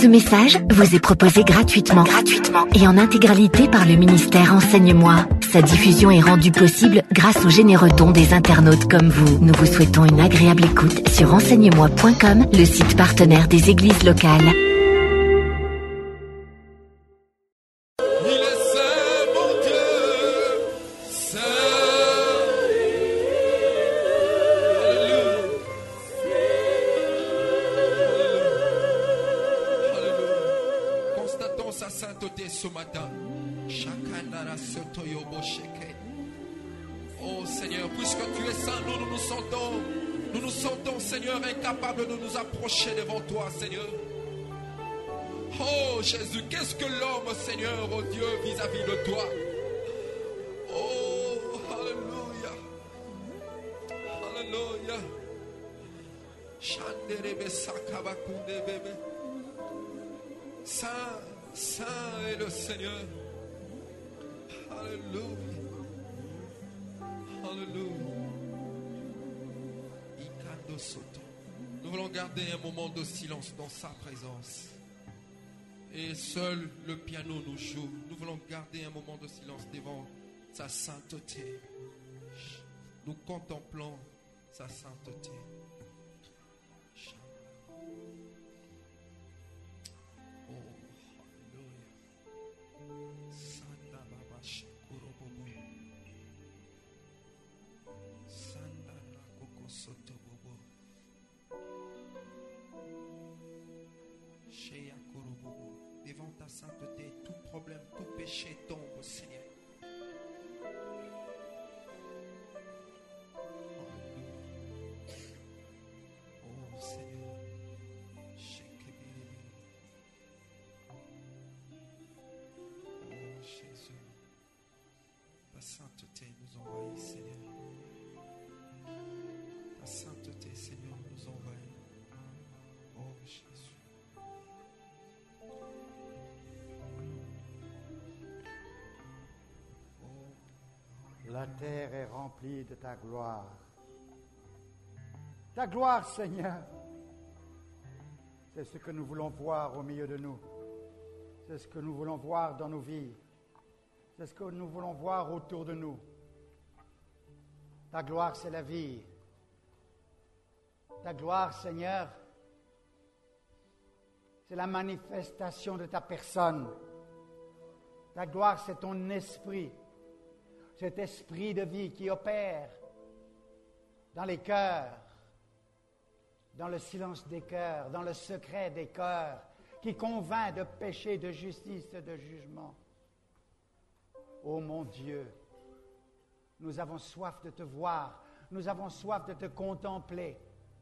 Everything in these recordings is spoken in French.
Ce message vous est proposé gratuitement et en intégralité par le ministère Enseigne-moi. Sa diffusion est rendue possible grâce aux généreux dons des internautes comme vous. Nous vous souhaitons une agréable écoute sur enseigne-moi.com, le site partenaire des églises locales. Ce matin, oh Seigneur, puisque tu es saint, nous nous sentons, Seigneur, incapables de nous approcher devant toi, Seigneur. Oh Jésus, qu'est-ce que l'homme, Seigneur, oh Dieu, vis-à-vis de toi? Oh, alléluia, alléluia. Saint, Saint est le Seigneur. Alléluia. Alléluia. Nous voulons garder un moment de silence dans sa présence. Et seul le piano nous joue. Nous voulons garder un moment de silence devant sa sainteté. Nous contemplons sa sainteté. Devant ta sainteté, tout problème, tout péché tombe, Seigneur. Oh Seigneur, oh Jésus, ta sainteté nous envahit, Seigneur. Ta sainteté, Seigneur, nous envahit. Oh Jésus. La terre est remplie de ta gloire. Ta gloire, Seigneur, c'est ce que nous voulons voir au milieu de nous. C'est ce que nous voulons voir dans nos vies. C'est ce que nous voulons voir autour de nous. Ta gloire, c'est la vie. Ta gloire, Seigneur, c'est la manifestation de ta personne. Ta gloire, c'est ton esprit. Cet esprit de vie qui opère dans les cœurs, dans le silence des cœurs, dans le secret des cœurs, qui convainc de péché, de justice et de jugement. Ô mon Dieu, nous avons soif de te voir, nous avons soif de te contempler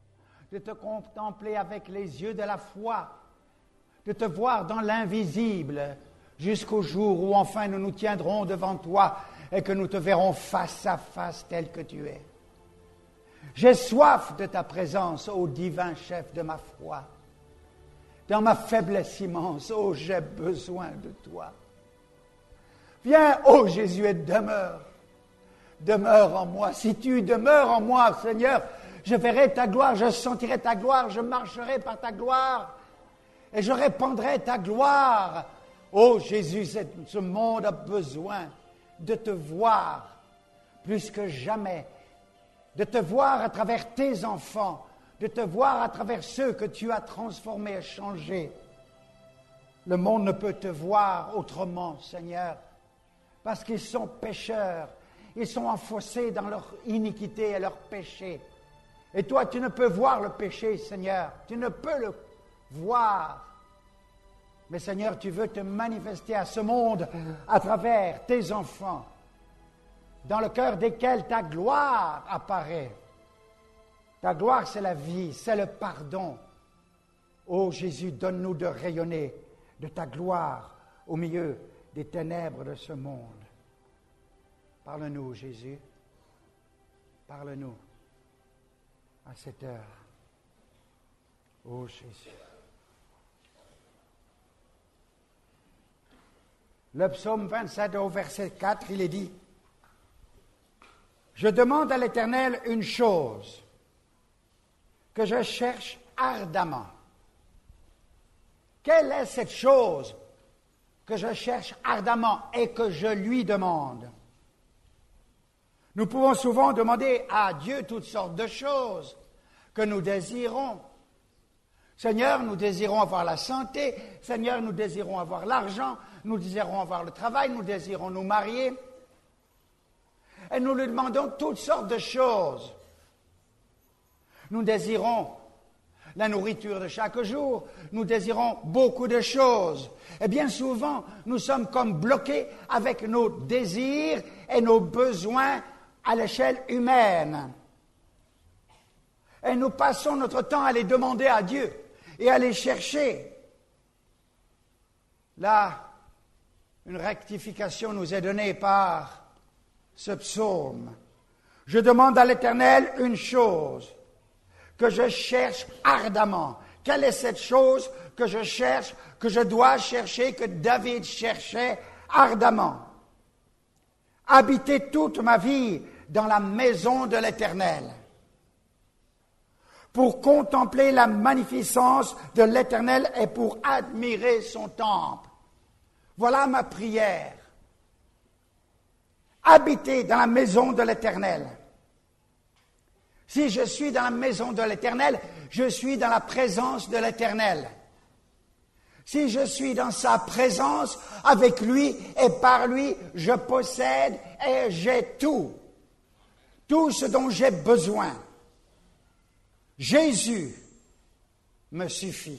avec les yeux de la foi, de te voir dans l'invisible, jusqu'au jour où enfin nous nous tiendrons devant toi et que nous te verrons face à face tel que tu es. J'ai soif de ta présence, ô divin chef de ma foi. Dans ma faiblesse immense, ô j'ai besoin de toi. Viens, ô Jésus, et demeure. Demeure en moi. Si tu demeures en moi, Seigneur, je verrai ta gloire, je sentirai ta gloire, je marcherai par ta gloire et je répandrai ta gloire. Ô Jésus, ce monde a besoin de te voir plus que jamais, de te voir à travers tes enfants, de te voir à travers ceux que tu as transformés et changés. Le monde ne peut te voir autrement, Seigneur, parce qu'ils sont pécheurs, ils sont enfoncés dans leur iniquité et leur péché. Et toi, tu ne peux voir le péché, Seigneur, tu ne peux le voir. Mais Seigneur, tu veux te manifester à ce monde à travers tes enfants, dans le cœur desquels ta gloire apparaît. Ta gloire, c'est la vie, c'est le pardon. Ô Jésus, donne-nous de rayonner de ta gloire au milieu des ténèbres de ce monde. Parle-nous, Jésus. Parle-nous à cette heure. Ô Jésus. Le psaume 27 au verset 4, il est dit « Je demande à l'Éternel une chose que je cherche ardemment, Quelle est cette chose que je cherche ardemment et que je lui demande? Nous pouvons souvent demander à Dieu toutes sortes de choses que nous désirons. Seigneur, nous désirons avoir la santé. Seigneur, nous désirons avoir l'argent. Nous désirons avoir le travail. Nous désirons nous marier. Et nous lui demandons toutes sortes de choses. Nous désirons la nourriture de chaque jour. Nous désirons beaucoup de choses. Et bien souvent, nous sommes comme bloqués avec nos désirs et nos besoins à l'échelle humaine. Et nous passons notre temps à les demander à Dieu et à les chercher. Là, une rectification nous est donnée par ce psaume. Je demande à l'Éternel une chose que je cherche ardemment. Quelle est cette chose que je cherche, que je dois chercher, que David cherchait ardemment? Habiter toute ma vie dans la maison de l'Éternel, pour contempler la magnificence de l'Éternel et pour admirer son temple. Voilà ma prière. Habiter dans la maison de l'Éternel. Si je suis dans la maison de l'Éternel, je suis dans la présence de l'Éternel. Si je suis dans sa présence, avec lui et par lui, je possède et j'ai tout. Tout ce dont j'ai besoin. Jésus me suffit.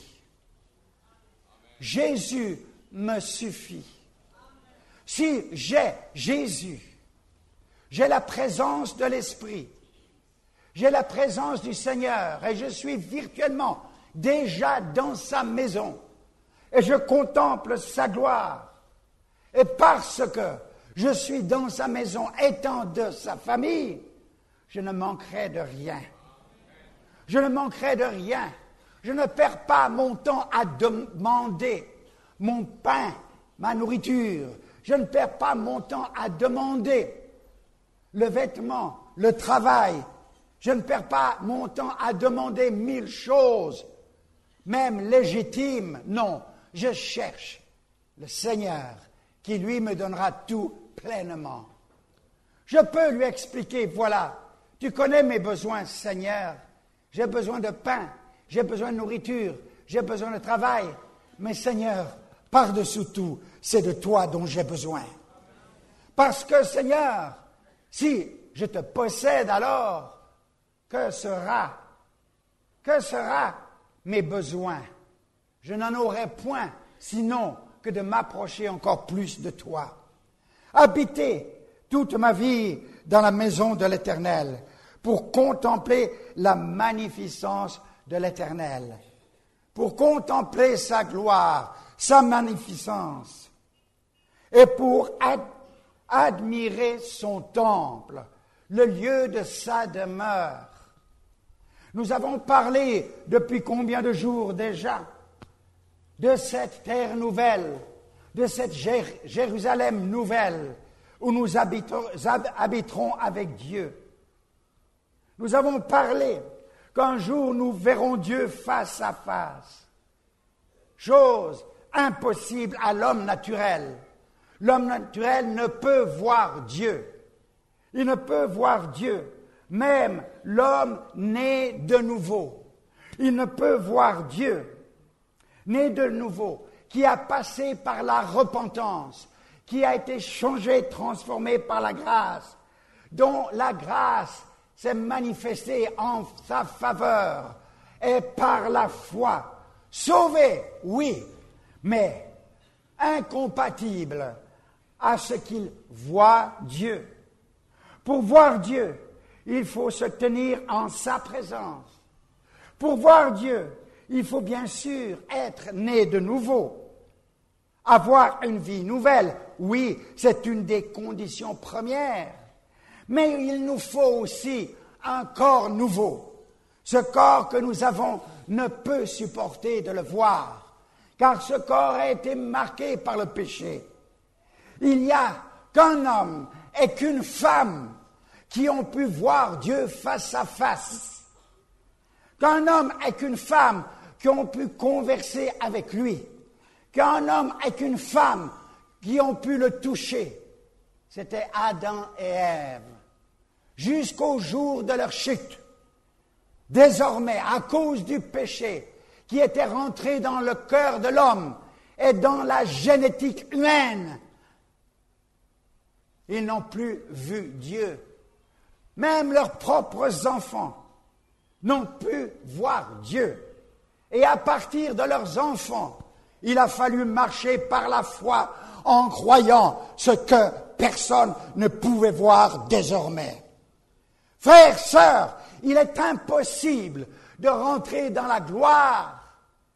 Jésus me suffit. Si j'ai Jésus, j'ai la présence de l'Esprit, j'ai la présence du Seigneur et je suis virtuellement déjà dans sa maison et je contemple sa gloire. Et parce que je suis dans sa maison, étant de sa famille, je ne manquerai de rien. Je ne manquerai de rien. Je ne perds pas mon temps à demander mon pain, ma nourriture. Je ne perds pas mon temps à demander le vêtement, le travail. Je ne perds pas mon temps à demander 1000 choses, même légitimes. Non, je cherche le Seigneur qui, lui, me donnera tout pleinement. Je peux lui expliquer, voilà, tu connais mes besoins, Seigneur. J'ai besoin de pain, j'ai besoin de nourriture, j'ai besoin de travail. Mais Seigneur, par-dessous tout, c'est de toi dont j'ai besoin. Parce que Seigneur, si je te possède alors, que sera mes besoins? Je n'en aurai point, sinon que de m'approcher encore plus de toi. Habiter toute ma vie dans la maison de l'Éternel, pour contempler la magnificence de l'Éternel, pour contempler sa gloire, sa magnificence, et pour admirer son temple, le lieu de sa demeure. Nous avons parlé depuis combien de jours déjà de cette terre nouvelle, de cette Jérusalem nouvelle, où nous habiterons avec Dieu. Nous avons parlé qu'un jour nous verrons Dieu face à face. Chose impossible à l'homme naturel. L'homme naturel ne peut voir Dieu. Il ne peut voir Dieu, même l'homme né de nouveau. Il ne peut voir Dieu, né de nouveau, qui a passé par la repentance, qui a été changé, transformé par la grâce, dont la grâce s'est manifestée en sa faveur et par la foi. Sauvé, oui, mais incompatible à ce qu'il voit Dieu. Pour voir Dieu, il faut se tenir en sa présence. Pour voir Dieu, il faut bien sûr être né de nouveau. Avoir une vie nouvelle, oui, c'est une des conditions premières. Mais il nous faut aussi un corps nouveau. Ce corps que nous avons ne peut supporter de le voir, car ce corps a été marqué par le péché. Il n'y a qu'un homme et qu'une femme qui ont pu voir Dieu face à face. Qu'un homme et qu'une femme qui ont pu converser avec lui. qu'un homme et qu'une femme qui ont pu le toucher, c'était Adam et Ève, jusqu'au jour de leur chute. Désormais, à cause du péché qui était rentré dans le cœur de l'homme et dans la génétique humaine, ils n'ont plus vu Dieu. Même leurs propres enfants n'ont pu voir Dieu. Et à partir de leurs enfants, il a fallu marcher par la foi en croyant ce que personne ne pouvait voir désormais. Frères, sœurs, il est impossible de rentrer dans la gloire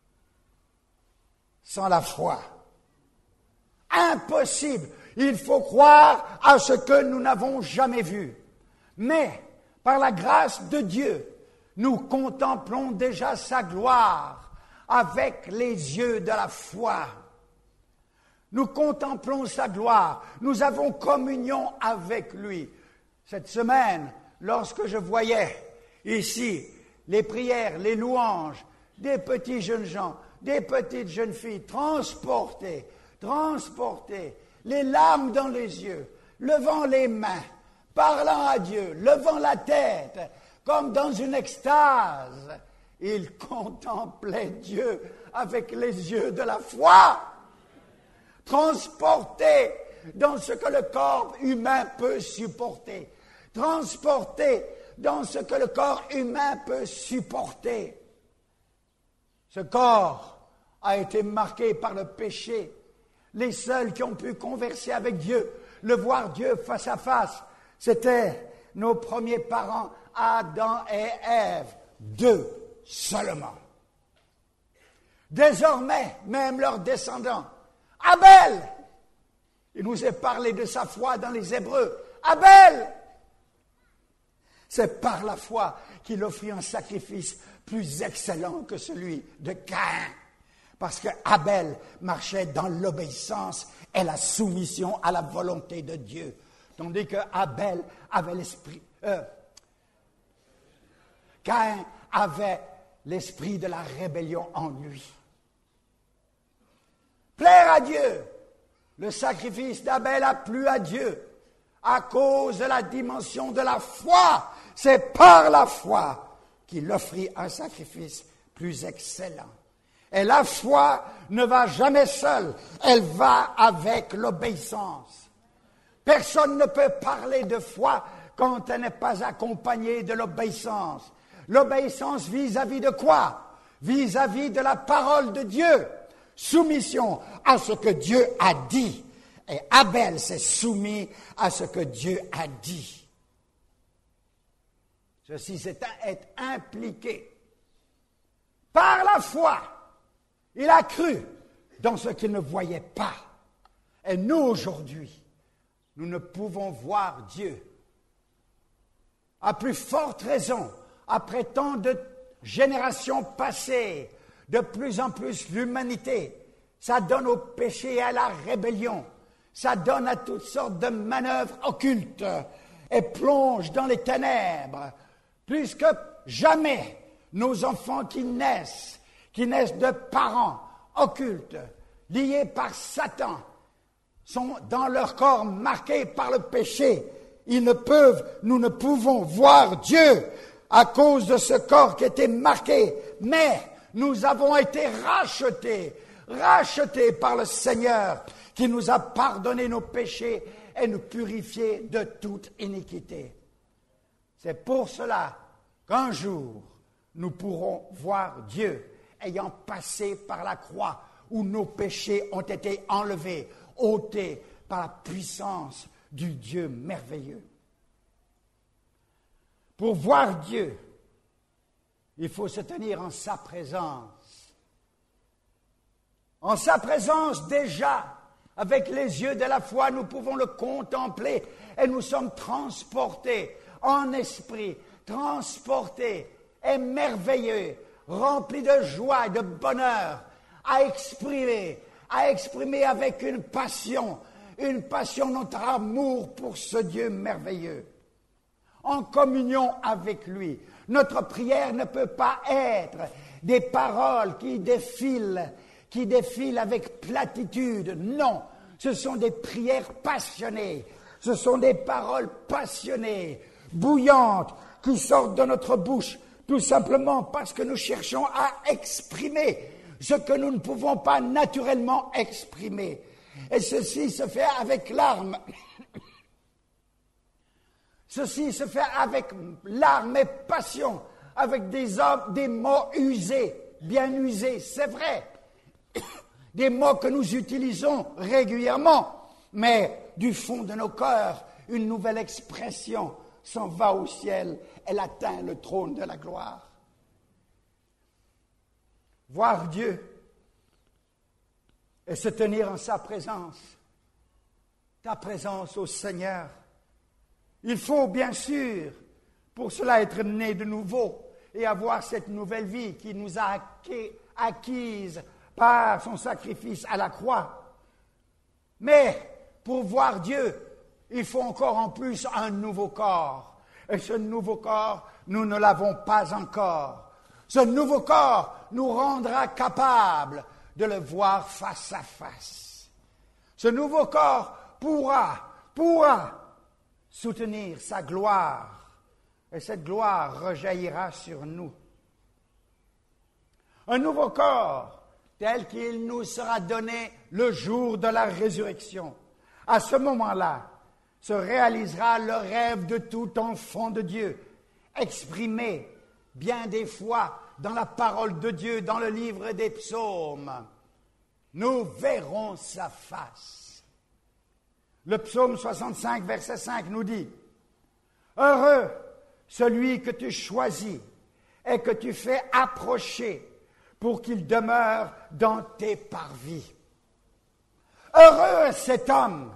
sans la foi. Impossible. Il faut croire à ce que nous n'avons jamais vu. Mais, par la grâce de Dieu, nous contemplons déjà sa gloire avec les yeux de la foi. Nous contemplons sa gloire. Nous avons communion avec lui. Cette semaine, lorsque je voyais ici les prières, les louanges des petits jeunes gens, des petites jeunes filles transportées, les larmes dans les yeux, levant les mains, parlant à Dieu, levant la tête, comme dans une extase, ils contemplaient Dieu avec les yeux de la foi, transportés dans ce que le corps humain peut supporter, transportés dans ce que le corps humain peut supporter. Ce corps a été marqué par le péché. Les seuls qui ont pu converser avec Dieu, le voir Dieu face à face, c'était nos premiers parents, Adam et Ève, 2 seulement. Désormais, même leurs descendants, Abel, il nous est parlé de sa foi dans les Hébreux, Abel, c'est par la foi qu'il offrit un sacrifice plus excellent que celui de Caïn. Parce que Abel marchait dans l'obéissance et la soumission à la volonté de Dieu. Tandis que Abel avait l'esprit... Caïn avait l'esprit de la rébellion en lui. Plaire à Dieu. Le sacrifice d'Abel a plu à Dieu à cause de la dimension de la foi. C'est par la foi qu'il offrit un sacrifice plus excellent. Et la foi ne va jamais seule, elle va avec l'obéissance. Personne ne peut parler de foi quand elle n'est pas accompagnée de l'obéissance. L'obéissance vis-à-vis de quoi? Vis-à-vis de la parole de Dieu. Soumission à ce que Dieu a dit. Et Abel s'est soumis à ce que Dieu a dit. Ceci, c'est être impliqué. Par la foi, il a cru dans ce qu'il ne voyait pas. Et nous, aujourd'hui, nous ne pouvons voir Dieu. À plus forte raison, après tant de générations passées, de plus en plus l'humanité, ça donne au péché et à la rébellion. Ça donne à toutes sortes de manœuvres occultes et plonge dans les ténèbres. Plus que jamais, nos enfants qui naissent de parents occultes, liés par Satan, sont dans leur corps marqués par le péché. Nous ne pouvons voir Dieu à cause de ce corps qui était marqué, mais nous avons été rachetés par le Seigneur qui nous a pardonné nos péchés et nous purifié de toute iniquité. C'est pour cela qu'un jour, nous pourrons voir Dieu ayant passé par la croix où nos péchés ont été enlevés, ôtés par la puissance du Dieu merveilleux. Pour voir Dieu, il faut se tenir en sa présence. En sa présence déjà, avec les yeux de la foi, nous pouvons le contempler et nous sommes transportés en esprit, transportés, émerveilleux, remplis de joie et de bonheur, à exprimer avec une passion notre amour pour ce Dieu merveilleux. En communion avec lui. Notre prière ne peut pas être des paroles qui défilent, qui défilent avec platitude. Non, ce sont des prières passionnées, ce sont des paroles passionnées, bouillantes, qui sortent de notre bouche, tout simplement parce que nous cherchons à exprimer ce que nous ne pouvons pas naturellement exprimer. Et ceci se fait avec larmes. Ceci se fait avec larmes et passion, avec des mots usés, bien usés, c'est vrai. Des mots que nous utilisons régulièrement, mais du fond de nos cœurs, une nouvelle expression s'en va au ciel, elle atteint le trône de la gloire. Voir Dieu et se tenir en sa présence, ta présence au Seigneur. Il faut bien sûr, pour cela, être né de nouveau et avoir cette nouvelle vie qui nous a acquise par son sacrifice à la croix. Mais pour voir Dieu, il faut encore en plus un nouveau corps. Et ce nouveau corps, nous ne l'avons pas encore. Ce nouveau corps nous rendra capables de le voir face à face. Ce nouveau corps pourra soutenir sa gloire. Et cette gloire rejaillira sur nous. Un nouveau corps tel qu'il nous sera donné le jour de la résurrection. À ce moment-là, se réalisera le rêve de tout enfant de Dieu, exprimé bien des fois dans la parole de Dieu, dans le livre des psaumes. Nous verrons sa face. Le psaume 65, verset 5 nous dit « Heureux celui que tu choisis et que tu fais approcher pour qu'il demeure dans tes parvis. Heureux cet homme.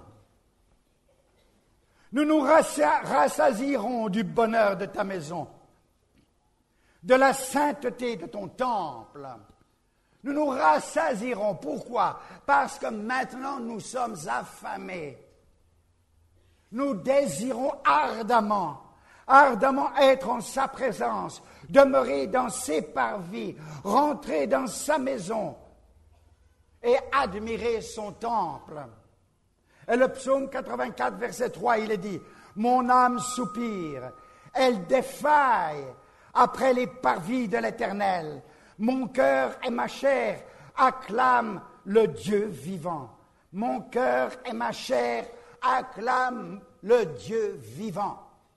Nous nous rassasierons du bonheur de ta maison, de la sainteté de ton temple. Nous nous rassasierons. Pourquoi? Parce que maintenant nous sommes affamés. Nous désirons ardemment être en sa présence, demeurer dans ses parvis, rentrer dans sa maison et admirer son temple. Et le psaume 84, verset 3, il est dit « Mon âme soupire, elle défaille après les parvis de l'Éternel. Mon cœur et ma chair acclament le Dieu vivant. Mon cœur et ma chair acclament le Dieu vivant. »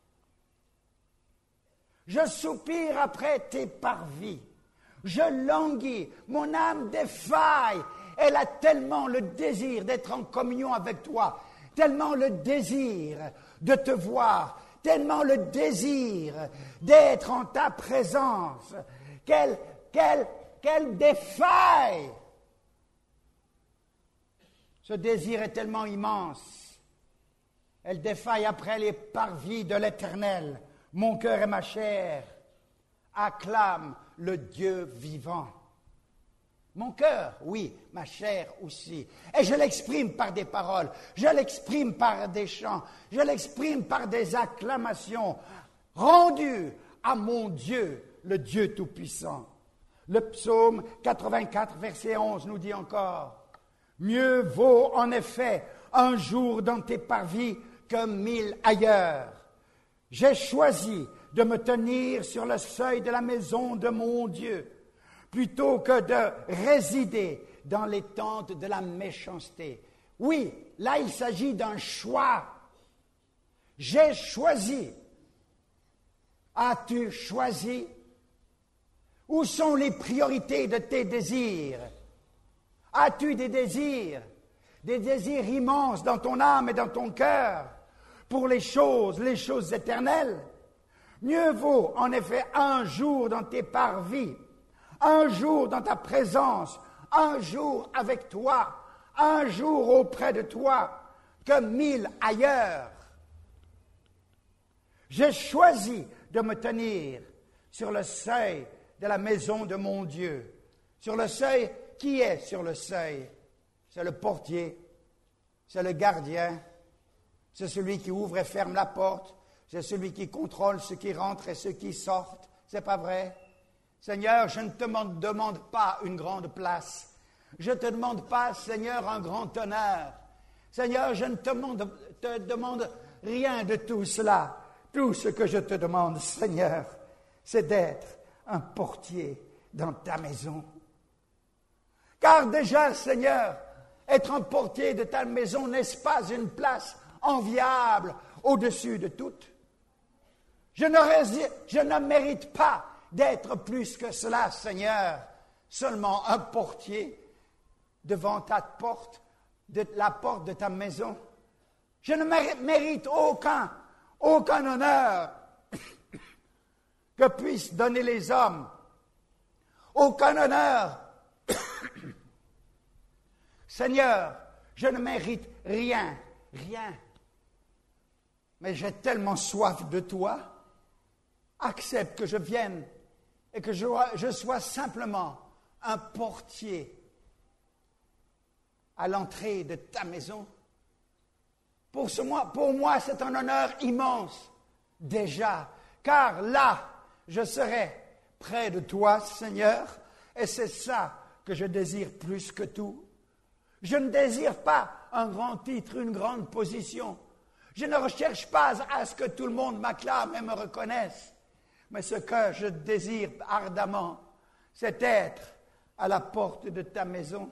Je soupire après tes parvis. Je languis. Mon âme défaille. Elle a tellement le désir d'être en communion avec toi, tellement le désir de te voir, tellement le désir d'être en ta présence, qu'elle défaille. Ce désir est tellement immense. Elle défaille après les parvis de l'Éternel. Mon cœur et ma chair acclament le Dieu vivant. Mon cœur, oui, ma chair aussi. Et je l'exprime par des paroles, je l'exprime par des chants, je l'exprime par des acclamations rendues à mon Dieu, le Dieu Tout-Puissant. Le psaume 84, verset 11 nous dit encore « Mieux vaut en effet un jour dans tes parvis que 1000 ailleurs. J'ai choisi de me tenir sur le seuil de la maison de mon Dieu, plutôt que de résider dans les tentes de la méchanceté. » Oui, là il s'agit d'un choix. J'ai choisi. As-tu choisi? Où sont les priorités de tes désirs? As-tu des désirs immenses dans ton âme et dans ton cœur pour les choses éternelles? Mieux vaut en effet un jour dans tes parvis, un jour dans ta présence, un jour avec toi, un jour auprès de toi, que 1000 ailleurs. J'ai choisi de me tenir sur le seuil de la maison de mon Dieu. Sur le seuil, qui est sur le seuil? C'est le portier, c'est le gardien, c'est celui qui ouvre et ferme la porte, c'est celui qui contrôle ceux qui rentrent et ceux qui sortent. C'est pas vrai? Seigneur, je ne te demande pas une grande place. Je ne te demande pas, Seigneur, un grand honneur. Seigneur, je ne te demande rien de tout cela. Tout ce que je te demande, Seigneur, c'est d'être un portier dans ta maison. Car déjà, Seigneur, être un portier de ta maison, n'est-ce pas une place enviable au-dessus de toutes? Je ne mérite pas d'être plus que cela, Seigneur, seulement un portier devant ta porte, la porte de ta maison. Je ne mérite aucun honneur que puissent donner les hommes, aucun honneur. Seigneur, je ne mérite rien. Mais j'ai tellement soif de toi, accepte que je vienne et que je sois simplement un portier à l'entrée de ta maison. Pour moi, c'est un honneur immense, déjà, car là, je serai près de toi, Seigneur, et c'est ça que je désire plus que tout. Je ne désire pas un grand titre, une grande position. Je ne recherche pas à ce que tout le monde m'acclame et me reconnaisse. Mais ce que je désire ardemment, c'est être à la porte de ta maison.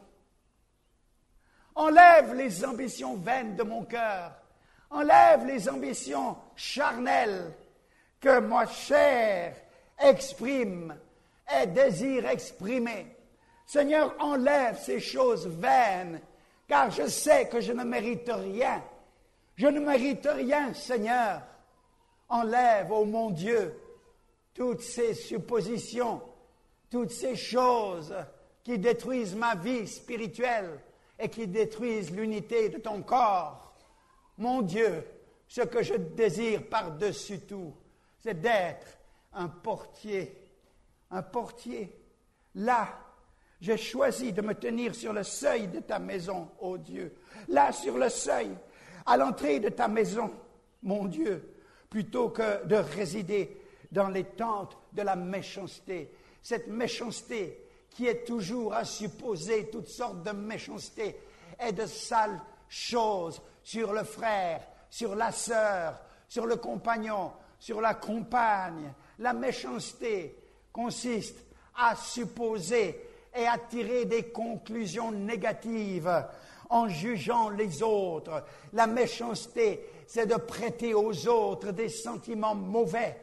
Enlève les ambitions vaines de mon cœur. Enlève les ambitions charnelles que ma chair exprime et désire exprimer. Seigneur, enlève ces choses vaines, car je sais que je ne mérite rien. Je ne mérite rien, Seigneur. Enlève, ô mon Dieu, toutes ces suppositions, toutes ces choses qui détruisent ma vie spirituelle et qui détruisent l'unité de ton corps. Mon Dieu, ce que je désire par-dessus tout, c'est d'être un portier. Un portier. Là, j'ai choisi de me tenir sur le seuil de ta maison, ô Dieu. Là, sur le seuil, à l'entrée de ta maison, mon Dieu, plutôt que de résider dans les tentes de la méchanceté. Cette méchanceté qui est toujours à supposer toutes sortes de méchanceté et de sales choses sur le frère, sur la sœur, sur le compagnon, sur la compagne. La méchanceté consiste à supposer et à tirer des conclusions négatives en jugeant les autres. La méchanceté, c'est de prêter aux autres des sentiments mauvais,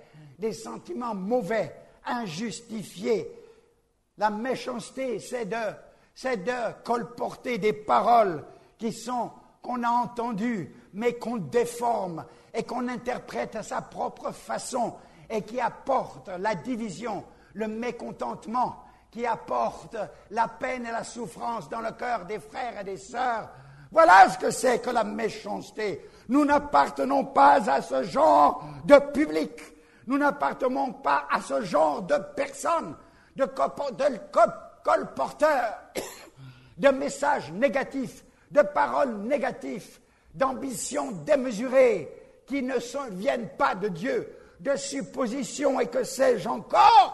injustifiés. La méchanceté, c'est de colporter des paroles qu'on a entendues, mais qu'on déforme et qu'on interprète à sa propre façon et qui apporte la division, le mécontentement, qui apporte la peine et la souffrance dans le cœur des frères et des sœurs. Voilà ce que c'est que la méchanceté. Nous n'appartenons pas à ce genre de public. Nous n'appartenons pas à ce genre de personnes, de colporteurs, de messages négatifs, de paroles négatives, d'ambitions démesurées qui ne viennent pas de Dieu, de suppositions et que sais-je encore.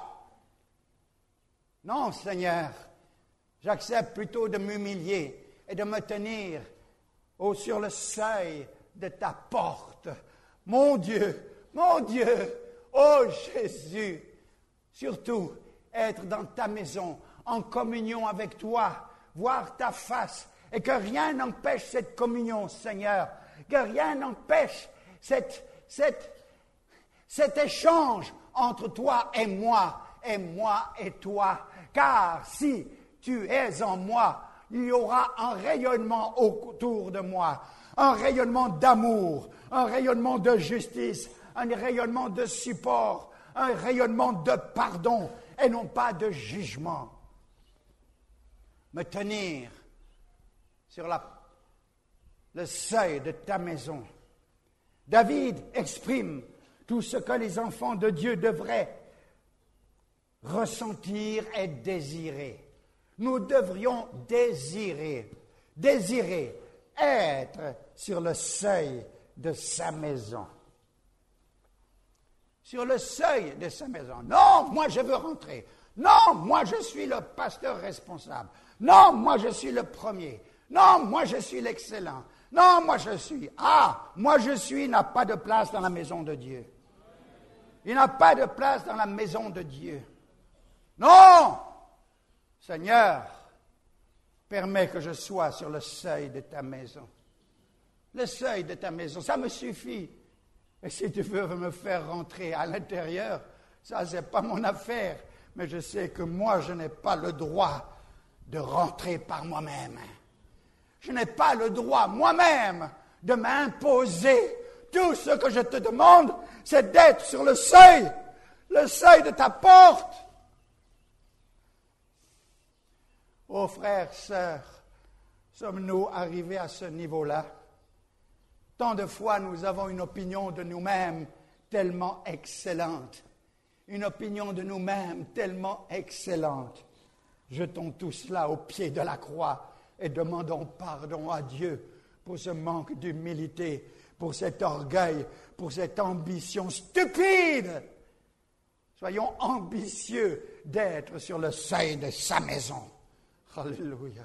Non, Seigneur, j'accepte plutôt de m'humilier et de me tenir sur le seuil de ta porte. Mon Dieu, oh Jésus, surtout être dans ta maison, en communion avec toi, voir ta face, et que rien n'empêche cette communion, Seigneur, que rien n'empêche cet échange entre toi et moi et toi. Car si tu es en moi, il y aura un rayonnement autour de moi, un rayonnement d'amour, un rayonnement de justice, un rayonnement de support, un rayonnement de pardon et non pas de jugement. Me tenir sur le seuil de ta maison. David exprime tout ce que les enfants de Dieu devraient ressentir et désirer. Nous devrions désirer être sur le seuil de sa maison. Sur le seuil de sa maison. Non, moi je veux rentrer. Non, moi je suis le pasteur responsable. Non, moi je suis le premier. Non, moi je suis l'excellent. Non, moi je suis. Ah, moi je suis n'a pas de place dans la maison de Dieu. Il n'a pas de place dans la maison de Dieu. Non! Seigneur, permets que je sois sur le seuil de ta maison. Le seuil de ta maison, ça me suffit. Et si tu veux me faire rentrer à l'intérieur, ça, c'est pas mon affaire. Mais je sais que moi, je n'ai pas le droit de rentrer par moi-même. Je n'ai pas le droit, moi-même, de m'imposer. Tout ce que je te demande, c'est d'être sur le seuil de ta porte. Oh frères, sœurs, sommes-nous arrivés à ce niveau-là? Tant de fois, nous avons une opinion de nous-mêmes tellement excellente. Une opinion de nous-mêmes tellement excellente. Jetons tout cela au pied de la croix et demandons pardon à Dieu pour ce manque d'humilité, pour cet orgueil, pour cette ambition stupide. Soyons ambitieux d'être sur le seuil de sa maison. Alléluia.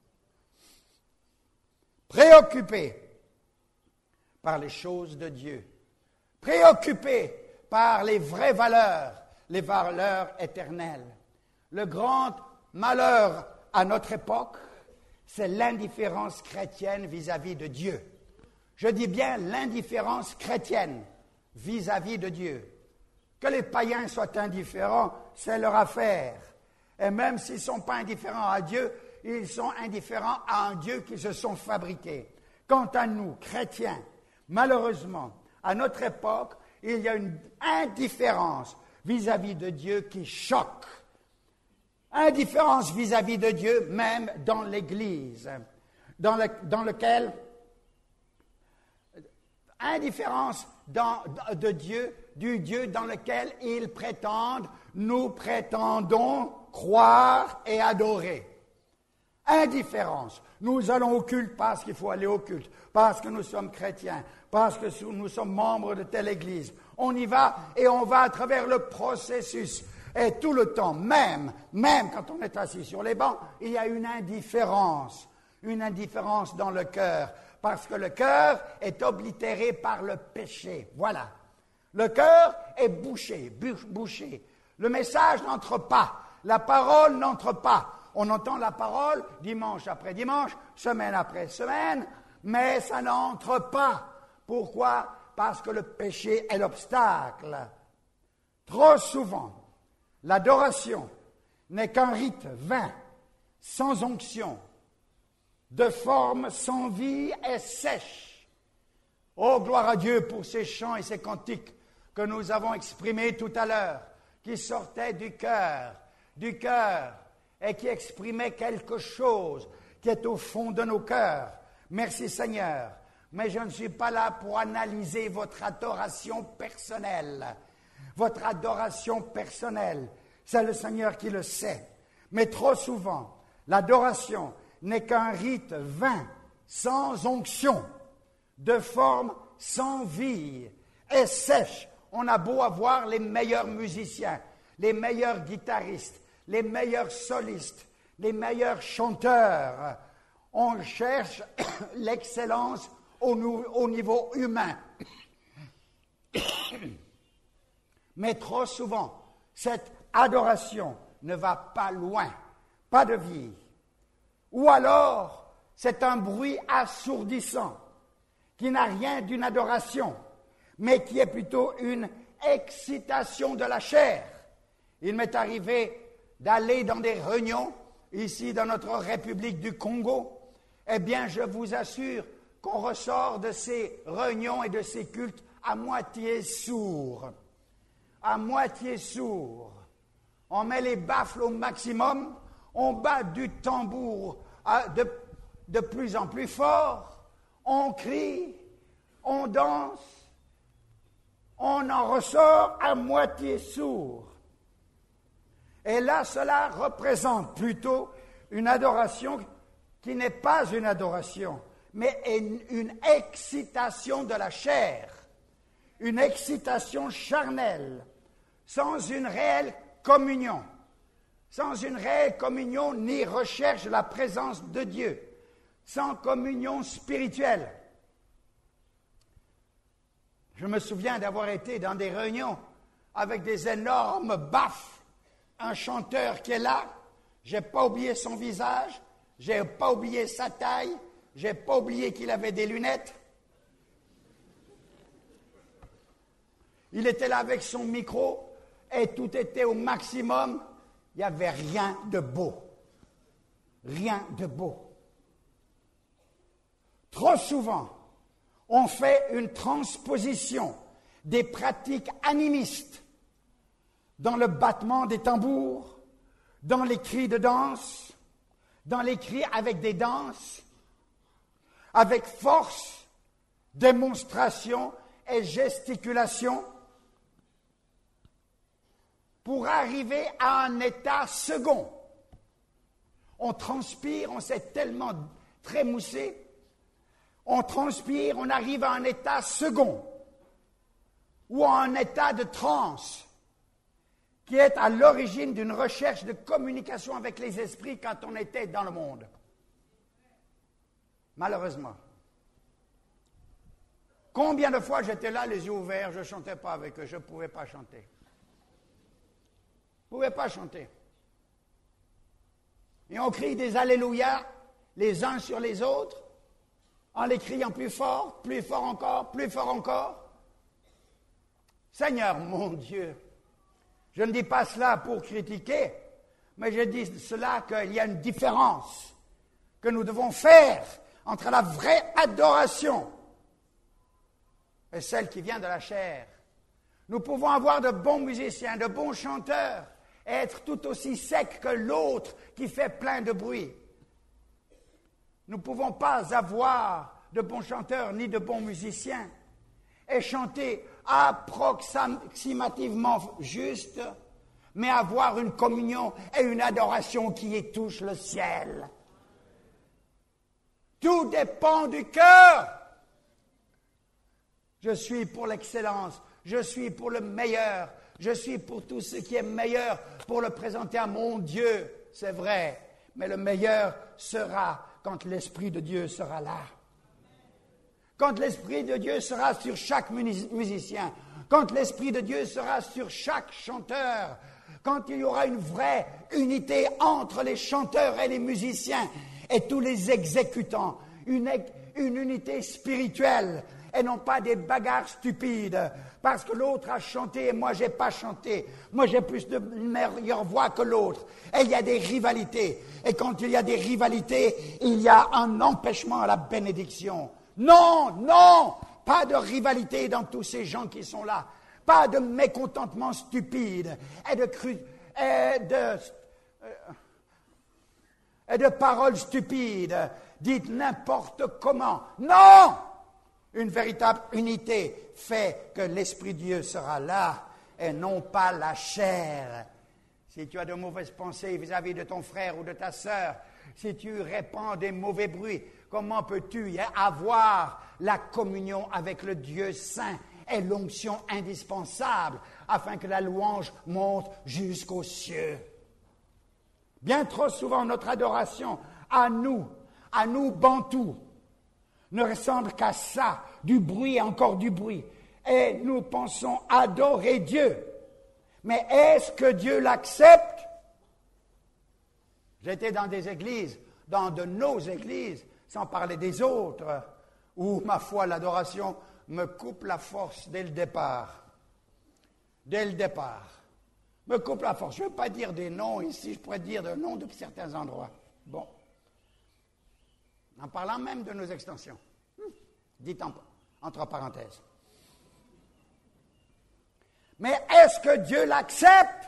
Préoccupés par les choses de Dieu, préoccupés par les vraies valeurs, les valeurs éternelles. Le grand malheur à notre époque, c'est l'indifférence chrétienne vis-à-vis de Dieu. Je dis bien l'indifférence chrétienne vis-à-vis de Dieu. Que les païens soient indifférents, c'est leur affaire. Et même s'ils ne sont pas indifférents à Dieu, ils sont indifférents à un Dieu qu'ils se sont fabriqués. Quant à nous, chrétiens, malheureusement, à notre époque, il y a une indifférence vis-à-vis de Dieu qui choque. Indifférence vis-à-vis de Dieu, même dans l'Église, indifférence de Dieu, du Dieu dans lequel ils prétendent, nous prétendons croire et adorer. Indifférence. Nous allons au culte parce qu'il faut aller au culte, parce que nous sommes chrétiens, parce que nous sommes membres de telle église. On y va et on va à travers le processus. Et tout le temps, même quand on est assis sur les bancs, il y a une indifférence dans le cœur, parce que le cœur est oblitéré par le péché. Voilà. Le cœur est bouché. Le message n'entre pas, la parole n'entre pas. On entend la parole dimanche après dimanche, semaine après semaine, mais ça n'entre pas. Pourquoi? Parce que le péché est l'obstacle. Trop souvent, l'adoration n'est qu'un rite vain, sans onction, de forme sans vie et sèche. Oh, gloire à Dieu pour ces chants et ces cantiques que nous avons exprimés tout à l'heure, qui sortaient du cœur, et qui exprimaient quelque chose qui est au fond de nos cœurs. Merci Seigneur. Mais je ne suis pas là pour analyser votre adoration personnelle. Votre adoration personnelle, c'est le Seigneur qui le sait. Mais trop souvent, l'adoration n'est qu'un rite vain, sans onction, de forme sans vie et sèche. On a beau avoir les meilleurs musiciens, les meilleurs guitaristes, les meilleurs solistes, les meilleurs chanteurs. On cherche l'excellence au niveau humain. Mais trop souvent, cette adoration ne va pas loin, pas de vie. Ou alors, c'est un bruit assourdissant qui n'a rien d'une adoration, mais qui est plutôt une excitation de la chair. Il m'est arrivé d'aller dans des réunions, ici dans notre République du Congo. Eh bien, je vous assure qu'on ressort de ces réunions et de ces cultes à moitié sourd. À moitié sourd. On met les baffles au maximum, on bat du tambour de plus en plus fort, on crie, on danse, on en ressort à moitié sourd. Et là, cela représente plutôt une adoration qui n'est pas une adoration, mais une excitation de la chair, une excitation charnelle, sans une réelle communion, sans une réelle communion ni recherche de la présence de Dieu, sans communion spirituelle. Je me souviens d'avoir été dans des réunions avec des énormes baffes, un chanteur qui est là, je n'ai pas oublié son visage, je n'ai pas oublié sa taille, je n'ai pas oublié qu'il avait des lunettes. Il était là avec son micro et tout était au maximum. Il n'y avait rien de beau. Rien de beau. Trop souvent, on fait une transposition des pratiques animistes dans le battement des tambours, dans les cris de danse, dans les cris avec des danses, avec force, démonstration et gesticulation, pour arriver à un état second. On transpire, on s'est tellement trémoussé, on transpire, on arrive à un état second, ou à un état de transe, qui est à l'origine d'une recherche de communication avec les esprits quand on était dans le monde. Malheureusement. Combien de fois j'étais là, les yeux ouverts, je ne chantais pas avec eux, je ne pouvais pas chanter. Je ne pouvais pas chanter. Et on crie des alléluia les uns sur les autres, en les criant plus fort encore, plus fort encore. Seigneur, mon Dieu, je ne dis pas cela pour critiquer, mais je dis cela qu'il y a une différence que nous devons faire entre la vraie adoration et celle qui vient de la chair. Nous pouvons avoir de bons musiciens, de bons chanteurs, et être tout aussi secs que l'autre qui fait plein de bruit. Nous ne pouvons pas avoir de bons chanteurs ni de bons musiciens et chanter approximativement juste, mais avoir une communion et une adoration qui y touche le ciel. Tout dépend du cœur. Je suis pour l'excellence, je suis pour le meilleur, je suis pour tout ce qui est meilleur pour le présenter à mon Dieu, c'est vrai, mais le meilleur sera quand l'Esprit de Dieu sera là. Quand l'Esprit de Dieu sera sur chaque musicien, quand l'Esprit de Dieu sera sur chaque chanteur, quand il y aura une vraie unité entre les chanteurs et les musiciens et tous les exécutants, une unité spirituelle et non pas des bagarres stupides, parce que l'autre a chanté et moi j'ai pas chanté, moi j'ai plus de meilleure voix que l'autre, et il y a des rivalités, et quand il y a des rivalités, il y a un empêchement à la bénédiction. Non, non, pas de rivalité dans tous ces gens qui sont là, pas de mécontentement stupide et de paroles stupides, dites n'importe comment. Non! Une véritable unité fait que l'Esprit de Dieu sera là et non pas la chair. Si tu as de mauvaises pensées vis-à-vis de ton frère ou de ta sœur, si tu répands des mauvais bruits, comment peux-tu avoir la communion avec le Dieu saint et l'onction indispensable afin que la louange monte jusqu'aux cieux? Bien trop souvent, notre adoration à nous bantous, ne ressemble qu'à ça, du bruit et encore du bruit. Et nous pensons adorer Dieu. Mais est-ce que Dieu l'accepte? J'étais dans des églises, dans de nos églises, sans parler des autres, où, ma foi, l'adoration me coupe la force dès le départ. Dès le départ. Me coupe la force. Je ne veux pas dire des noms ici, je pourrais dire des noms de certains endroits. Bon. En parlant même de nos extensions. Dites entre parenthèses. Mais est-ce que Dieu l'accepte?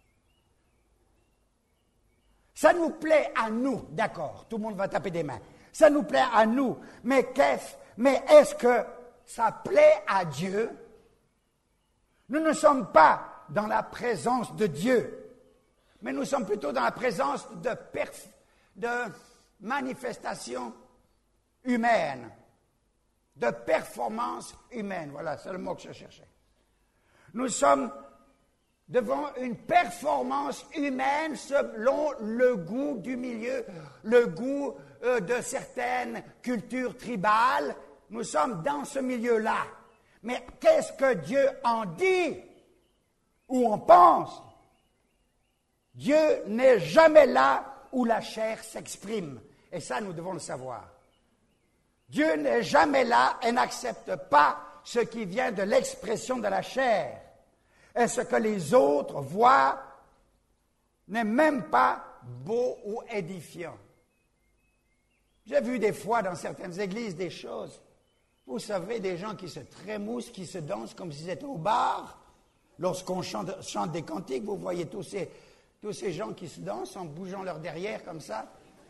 Ça nous plaît à nous, d'accord, tout le monde va taper des mains. Ça nous plaît à nous, mais est-ce que ça plaît à Dieu? Nous ne sommes pas dans la présence de Dieu, mais nous sommes plutôt dans la présence de manifestations humaines, de performances humaines. Voilà, c'est le mot que je cherchais. Nous sommes devant une performance humaine selon le goût du milieu, le goût de certaines cultures tribales. Nous sommes dans ce milieu-là. Mais qu'est-ce que Dieu en dit ou en pense? Dieu n'est jamais là où la chair s'exprime. Et ça, nous devons le savoir. Dieu n'est jamais là et n'accepte pas ce qui vient de l'expression de la chair. Et ce que les autres voient n'est même pas beau ou édifiant. J'ai vu des fois dans certaines églises des choses. Vous savez, des gens qui se trémoussent, qui se dansent comme s'ils étaient au bar. Lorsqu'on chante des cantiques, vous voyez tous ces gens qui se dansent en bougeant leur derrière comme ça.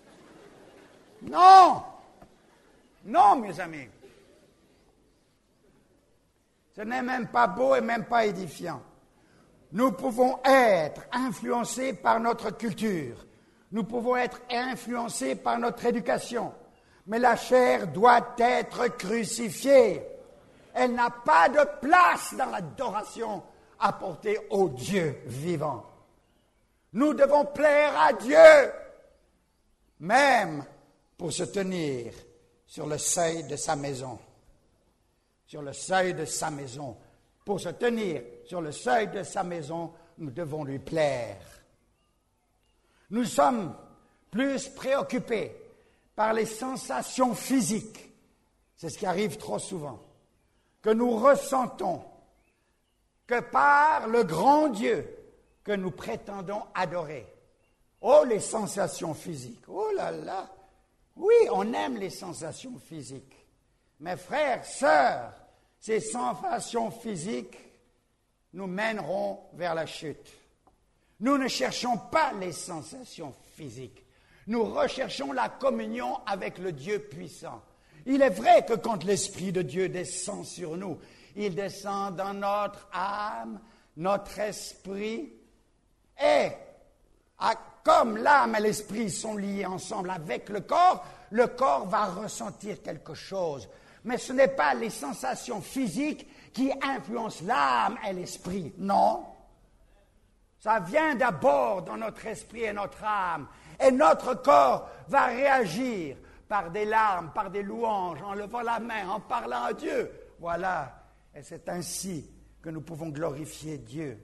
Non! Non, mes amis. Ce n'est même pas beau et même pas édifiant. Nous pouvons être influencés par notre culture. Nous pouvons être influencés par notre éducation. Mais la chair doit être crucifiée. Elle n'a pas de place dans l'adoration apportée au Dieu vivant. Nous devons plaire à Dieu, même pour se tenir sur le seuil de sa maison. Sur le seuil de sa maison. Pour se tenir sur le seuil de sa maison, nous devons lui plaire. Nous sommes plus préoccupés par les sensations physiques, c'est ce qui arrive trop souvent, que nous ressentons, que par le grand Dieu que nous prétendons adorer. Oh, les sensations physiques, oh là là! Oui, on aime les sensations physiques. Mais frères, sœurs, ces sensations physiques nous mèneront vers la chute. Nous ne cherchons pas les sensations physiques. Nous recherchons la communion avec le Dieu puissant. Il est vrai que quand l'Esprit de Dieu descend sur nous, il descend dans notre âme, notre esprit, et comme l'âme et l'esprit sont liés ensemble avec le corps va ressentir quelque chose. Mais ce n'est pas les sensations physiques qui influencent l'âme et l'esprit, non. Ça vient d'abord dans notre esprit et notre âme. Et notre corps va réagir par des larmes, par des louanges, en levant la main, en parlant à Dieu. Voilà. Et c'est ainsi que nous pouvons glorifier Dieu.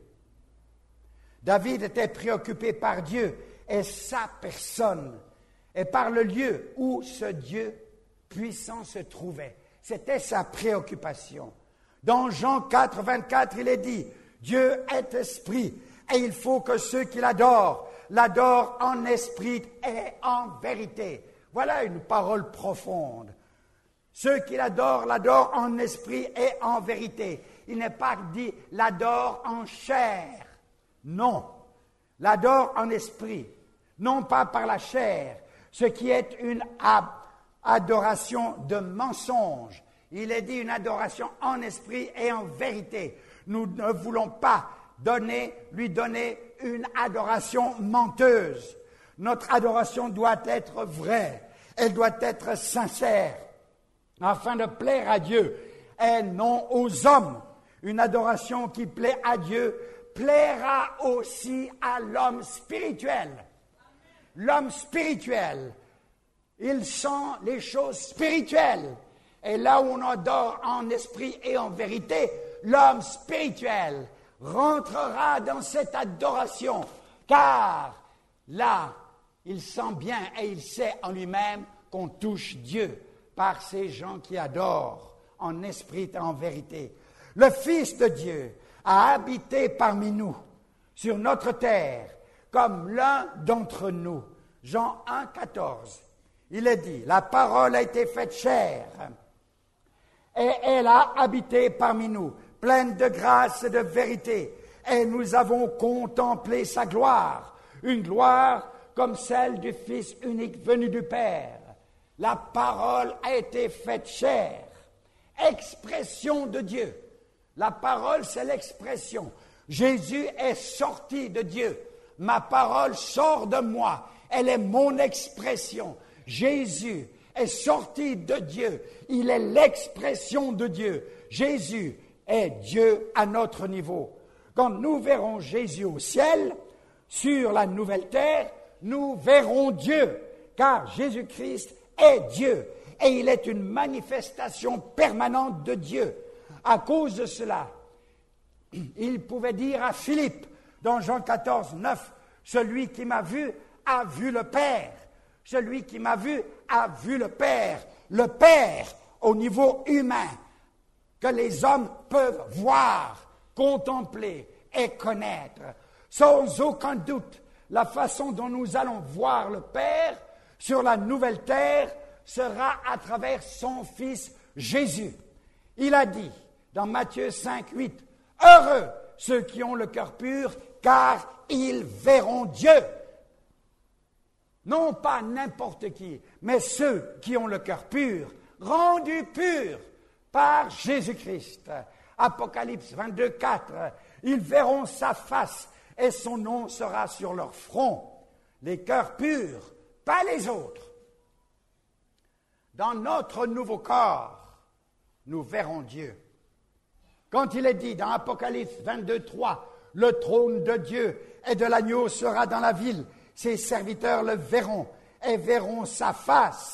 David était préoccupé par Dieu et sa personne, et par le lieu où ce Dieu puissant se trouvait. C'était sa préoccupation. Dans Jean 4, 24, il est dit, « Dieu est esprit, et il faut que ceux qui l'adorent en esprit et en vérité. » Voilà une parole profonde. Ceux qui l'adorent en esprit et en vérité. Il n'est pas dit « l'adore en chair ». Non, l'adore en esprit, non pas par la chair, ce qui est une adoration de mensonge. Il est dit une adoration en esprit et en vérité. Nous ne voulons pas lui donner une adoration menteuse. Notre adoration doit être vraie, elle doit être sincère, afin de plaire à Dieu et non aux hommes. Une adoration qui plaît à Dieu plaira aussi à l'homme spirituel. L'homme spirituel, il sent les choses spirituelles. Et là où on adore en esprit et en vérité, l'homme spirituel rentrera dans cette adoration, car là, il sent bien et il sait en lui-même qu'on touche Dieu par ces gens qui adorent en esprit et en vérité. Le Fils de Dieu a habité parmi nous, sur notre terre, comme l'un d'entre nous. Jean 1, 14. Il est dit, la parole a été faite chair, et elle a habité parmi nous, pleine de grâce et de vérité, et nous avons contemplé sa gloire, une gloire comme celle du Fils unique venu du Père. La parole a été faite chair, expression de Dieu. La parole, c'est l'expression. Jésus est sorti de Dieu. Ma parole sort de moi. Elle est mon expression. Jésus est sorti de Dieu. Il est l'expression de Dieu. Jésus est Dieu à notre niveau. Quand nous verrons Jésus au ciel, sur la nouvelle terre, nous verrons Dieu, car Jésus-Christ est Dieu et il est une manifestation permanente de Dieu. À cause de cela, il pouvait dire à Philippe, dans Jean 14, 9, « Celui qui m'a vu a vu le Père. Celui qui m'a vu a vu le Père. » Le Père, au niveau humain, que les hommes peuvent voir, contempler et connaître. Sans aucun doute, la façon dont nous allons voir le Père sur la nouvelle terre sera à travers son Fils Jésus. Il a dit dans Matthieu 5, 8, « Heureux ceux qui ont le cœur pur, car ils verront Dieu. » Non pas n'importe qui, mais ceux qui ont le cœur pur, rendu pur par Jésus-Christ. Apocalypse 22, 4, « Ils verront sa face et son nom sera sur leur front. » Les cœurs purs, pas les autres. Dans notre nouveau corps, nous verrons Dieu. Quand il est dit dans Apocalypse 22, 3, « Le trône de Dieu et de l'agneau sera dans la ville. Ses serviteurs le verront et verront sa face. »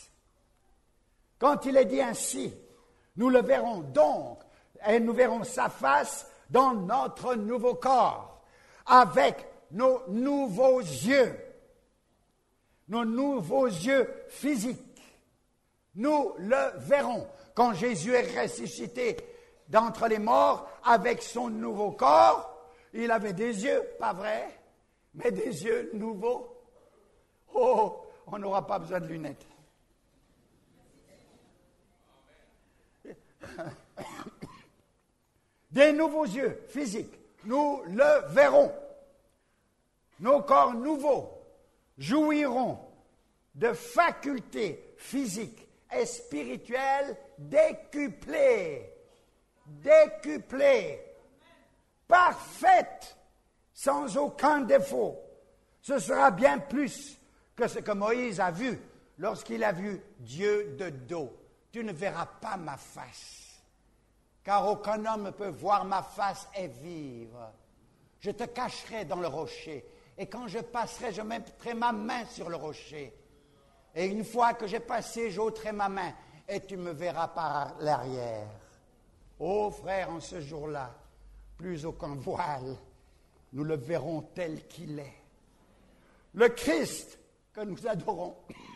Quand il est dit ainsi, nous le verrons donc et nous verrons sa face dans notre nouveau corps, avec nos nouveaux yeux physiques. Nous le verrons quand Jésus est ressuscité d'entre les morts avec son nouveau corps. Il avait des yeux, pas vrai, mais des yeux nouveaux. Oh, on n'aura pas besoin de lunettes. Des nouveaux yeux physiques, nous le verrons. Nos corps nouveaux jouiront de facultés physiques et spirituelles décuplées, parfaites, sans aucun défaut. Ce sera bien plus que ce que Moïse a vu lorsqu'il a vu Dieu de dos. Tu ne verras pas ma face, car aucun homme ne peut voir ma face et vivre. Je te cacherai dans le rocher, et quand je passerai, je mettrai ma main sur le rocher. Et une fois que j'ai passé, j'ôterai ma main, et tu me verras par l'arrière. Ô frère, en ce jour-là, plus aucun voile, nous le verrons tel qu'il est. Le Christ que nous adorons,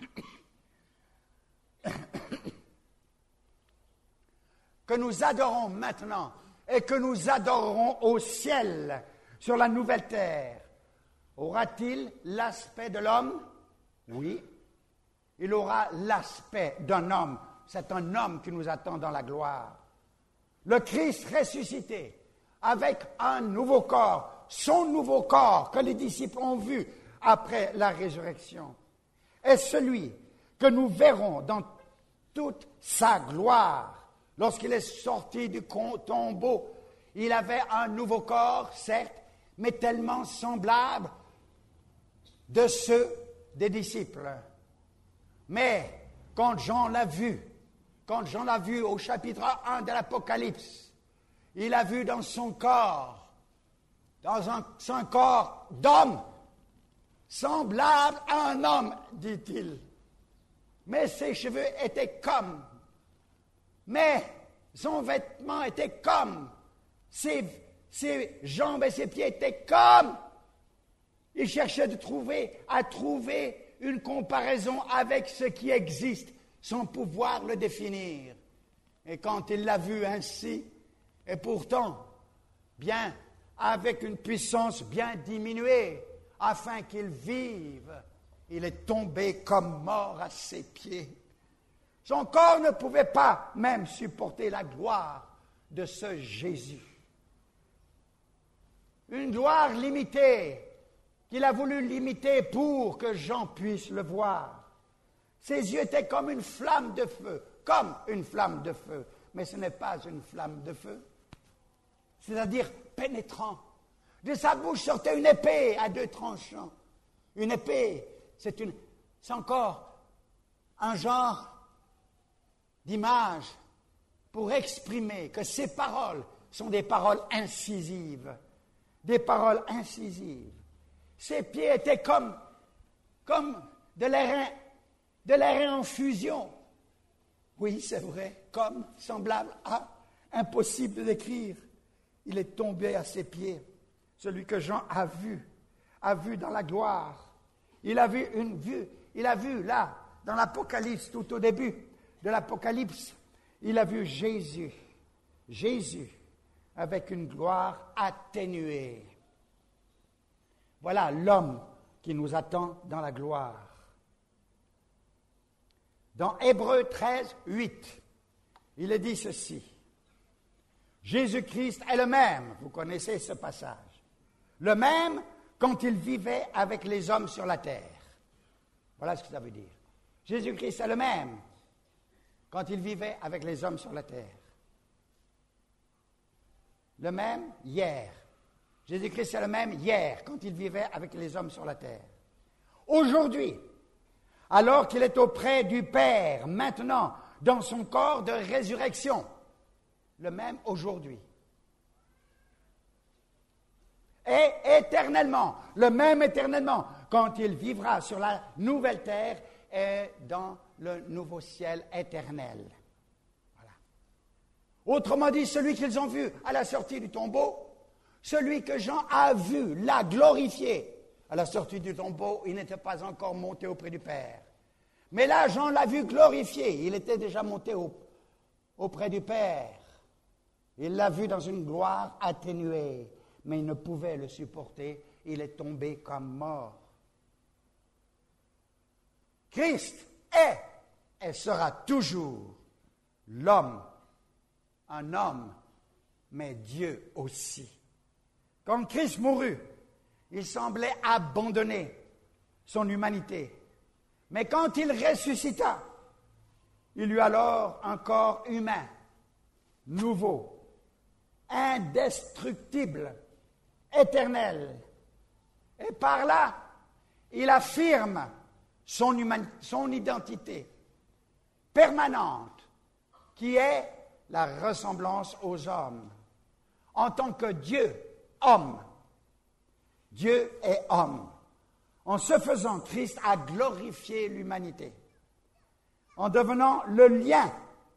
maintenant et que nous adorerons au ciel, sur la nouvelle terre, aura-t-il l'aspect de l'homme? Oui. Il aura l'aspect d'un homme. C'est un homme qui nous attend dans la gloire. Le Christ ressuscité, avec un nouveau corps, son nouveau corps que les disciples ont vu après la résurrection, est celui que nous verrons dans toute sa gloire. Lorsqu'il est sorti du tombeau, il avait un nouveau corps, certes, mais tellement semblable de ceux des disciples. Mais quand Jean l'a vu au chapitre 1 de l'Apocalypse, il a vu dans son corps, son corps d'homme, semblable à un homme, dit-il. Mais ses cheveux étaient comme, mais son vêtement était comme, ses jambes et ses pieds étaient comme. Il cherchait à trouver une comparaison avec ce qui existe, sans pouvoir le définir. Et quand il l'a vu ainsi, et pourtant, bien, avec une puissance bien diminuée, afin qu'il vive, il est tombé comme mort à ses pieds. Son corps ne pouvait pas même supporter la gloire de ce Jésus. Une gloire limitée, qu'il a voulu limiter pour que Jean puisse le voir. Ses yeux étaient comme une flamme de feu, mais ce n'est pas une flamme de feu, c'est-à-dire pénétrant. De sa bouche sortait une épée à 2 tranchants. Une épée, c'est encore un genre d'image pour exprimer que ces paroles sont des paroles incisives. des paroles incisives. Ses pieds étaient comme de l'airain en fusion. Oui, c'est vrai, comme, semblable à, impossible de décrire. Il est tombé à ses pieds, celui que Jean a vu dans la gloire. Il a vu là, dans l'Apocalypse, tout au début de l'Apocalypse, il a vu Jésus avec une gloire atténuée. Voilà l'homme qui nous attend dans la gloire. Dans Hébreux 13, 8, il est dit ceci. Jésus-Christ est le même, vous connaissez ce passage, le même quand il vivait avec les hommes sur la terre. Voilà ce que ça veut dire. Jésus-Christ est le même quand il vivait avec les hommes sur la terre. Le même hier. Jésus-Christ est le même hier quand il vivait avec les hommes sur la terre. Aujourd'hui, alors qu'il est auprès du Père, maintenant, dans son corps de résurrection, le même aujourd'hui. Et éternellement, le même éternellement, quand il vivra sur la nouvelle terre et dans le nouveau ciel éternel. Voilà. Autrement dit, celui qu'ils ont vu à la sortie du tombeau, celui que Jean a vu, l'a glorifié. À la sortie du tombeau, il n'était pas encore monté auprès du Père. Mais là, Jean l'a vu glorifié. Il était déjà monté auprès du Père. Il l'a vu dans une gloire atténuée, mais il ne pouvait le supporter. Il est tombé comme mort. Christ est et sera toujours l'homme, un homme, mais Dieu aussi. Quand Christ mourut, il semblait abandonner son humanité. Mais quand il ressuscita, il eut alors un corps humain, nouveau, indestructible, éternel. Et par là, il affirme son identité permanente, qui est la ressemblance aux hommes. En tant que Dieu, homme. Dieu est homme. En ce faisant, Christ a glorifié l'humanité. En devenant le lien.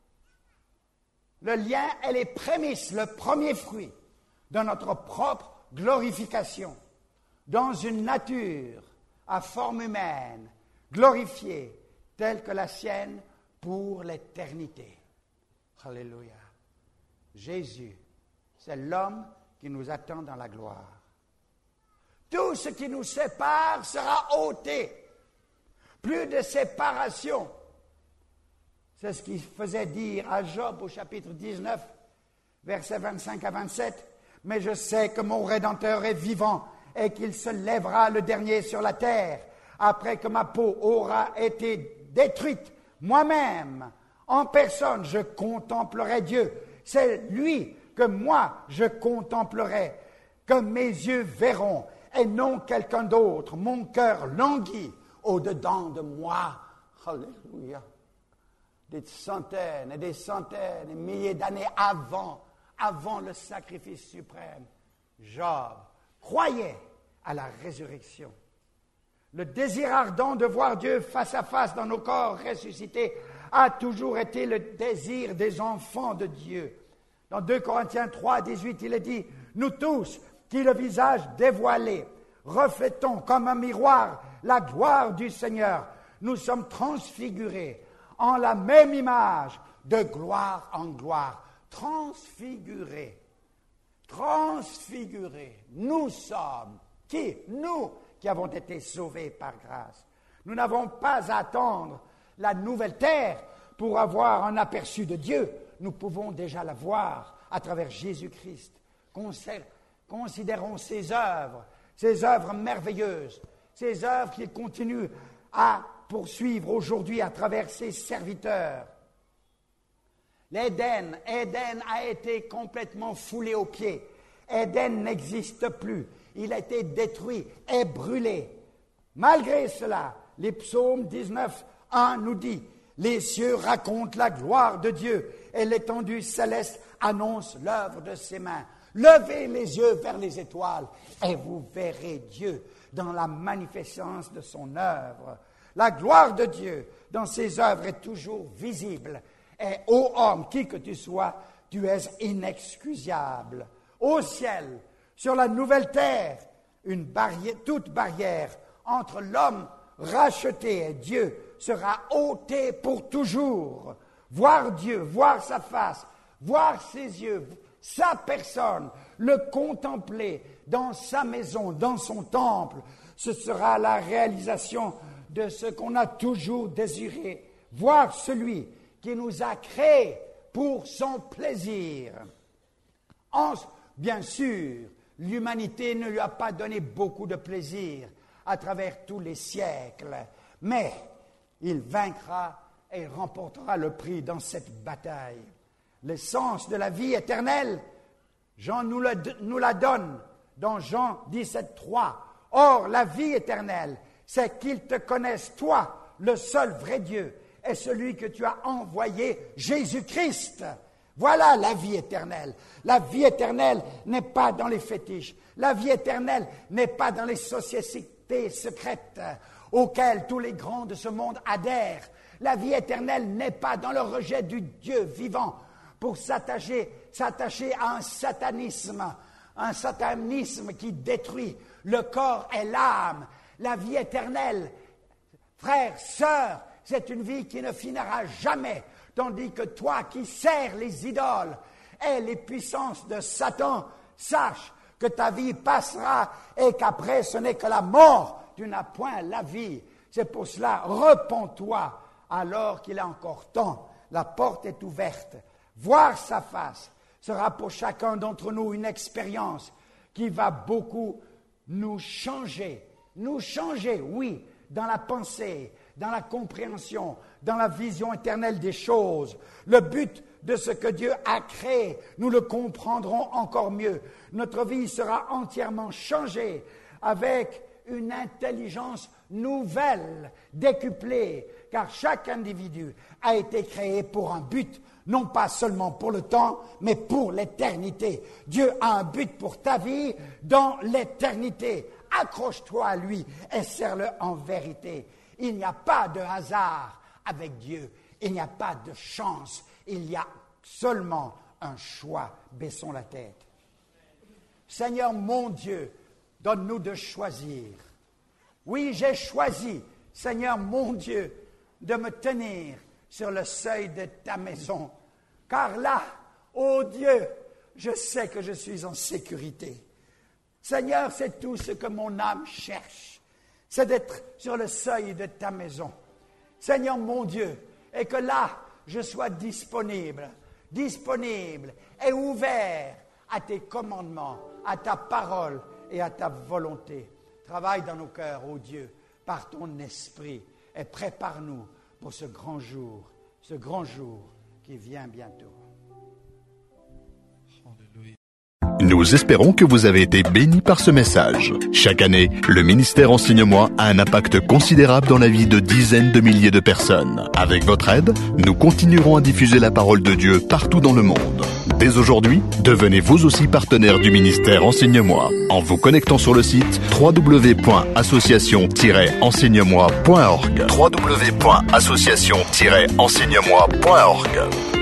Le lien est les prémices, le premier fruit de notre propre glorification. Dans une nature à forme humaine, glorifiée, telle que la sienne pour l'éternité. Alléluia. Jésus, c'est l'homme qui nous attend dans la gloire. Tout ce qui nous sépare sera ôté. Plus de séparation. C'est ce qu'il faisait dire à Job au chapitre 19, versets 25 à 27. Mais je sais que mon Rédempteur est vivant et qu'il se lèvera le dernier sur la terre, après que ma peau aura été détruite. Moi-même, en personne, je contemplerai Dieu. C'est lui que moi, je contemplerai, que mes yeux verront, et non quelqu'un d'autre. Mon cœur languit au-dedans de moi. Alléluia. Des centaines et des centaines et milliers d'années avant le sacrifice suprême, Job croyait à la résurrection. Le désir ardent de voir Dieu face à face dans nos corps ressuscités a toujours été le désir des enfants de Dieu. Dans 2 Corinthiens 3, 18, il est dit « Nous tous, qui le visage dévoilé, reflétons comme un miroir la gloire du Seigneur, nous sommes transfigurés en la même image, de gloire en gloire. » Transfigurés. Nous sommes qui? Nous qui avons été sauvés par grâce. Nous n'avons pas à attendre la nouvelle terre pour avoir un aperçu de Dieu. Nous pouvons déjà la voir à travers Jésus-Christ. Considérons ses œuvres merveilleuses, ses œuvres qu'il continue à poursuivre aujourd'hui à travers ses serviteurs. L'Éden a été complètement foulé aux pieds. Éden n'existe plus. Il a été détruit et brûlé. Malgré cela, les psaumes 19:1 nous dit « Les cieux racontent la gloire de Dieu et l'étendue céleste annonce l'œuvre de ses mains. » Levez les yeux vers les étoiles et vous verrez Dieu dans la magnificence de son œuvre. La gloire de Dieu dans ses œuvres est toujours visible. Et ô homme, qui que tu sois, tu es inexcusable. Au ciel, sur la nouvelle terre, toute barrière entre l'homme racheté et Dieu sera ôtée pour toujours. Voir Dieu, voir sa face, voir ses yeux, sa personne, le contempler dans sa maison, dans son temple, ce sera la réalisation de ce qu'on a toujours désiré. Voir celui qui nous a créés pour son plaisir. Bien sûr, l'humanité ne lui a pas donné beaucoup de plaisir à travers tous les siècles, mais il vaincra et remportera le prix dans cette bataille. L'essence de la vie éternelle, Jean nous la donne dans Jean 17,3. Or, la vie éternelle, c'est qu'ils te connaissent, toi, le seul vrai Dieu, et celui que tu as envoyé, Jésus-Christ. Voilà la vie éternelle. La vie éternelle n'est pas dans les fétiches. La vie éternelle n'est pas dans les sociétés secrètes auxquelles tous les grands de ce monde adhèrent. La vie éternelle n'est pas dans le rejet du Dieu vivant pour s'attacher à un satanisme qui détruit le corps et l'âme. La vie éternelle, frères, sœurs, c'est une vie qui ne finira jamais, tandis que toi qui sers les idoles et les puissances de Satan, sache que ta vie passera et qu'après ce n'est que la mort, tu n'as point la vie. C'est pour cela, repens-toi alors qu'il est encore temps. La porte est ouverte. Voir sa face sera pour chacun d'entre nous une expérience qui va beaucoup nous changer, oui, dans la pensée, dans la compréhension, dans la vision éternelle des choses. Le but de ce que Dieu a créé, nous le comprendrons encore mieux. Notre vie sera entièrement changée avec une intelligence nouvelle, décuplée, car chaque individu a été créé pour un but, non pas seulement pour le temps, mais pour l'éternité. Dieu a un but pour ta vie dans l'éternité. Accroche-toi à lui et sers-le en vérité. Il n'y a pas de hasard avec Dieu. Il n'y a pas de chance. Il y a seulement un choix. Baissons la tête. Seigneur mon Dieu, donne-nous de choisir. Oui, j'ai choisi, Seigneur mon Dieu, de me tenir sur le seuil de ta maison. Car là, ô Dieu, je sais que je suis en sécurité. Seigneur, c'est tout ce que mon âme cherche. C'est d'être sur le seuil de ta maison. Seigneur mon Dieu, et que là, je sois disponible et ouvert à tes commandements, à ta parole et à ta volonté. Travaille dans nos cœurs, ô Dieu, par ton esprit, et prépare-nous pour ce grand jour qui vient bientôt. Alléluia. Nous espérons que vous avez été bénis par ce message. Chaque année, le ministère Enseigne-moi a un impact considérable dans la vie de dizaines de milliers de personnes. Avec votre aide, nous continuerons à diffuser la parole de Dieu partout dans le monde. Dès aujourd'hui, devenez vous aussi partenaire du ministère Enseigne-moi en vous connectant sur le site www.association-enseignemoi.org. www.association-enseignemoi.org.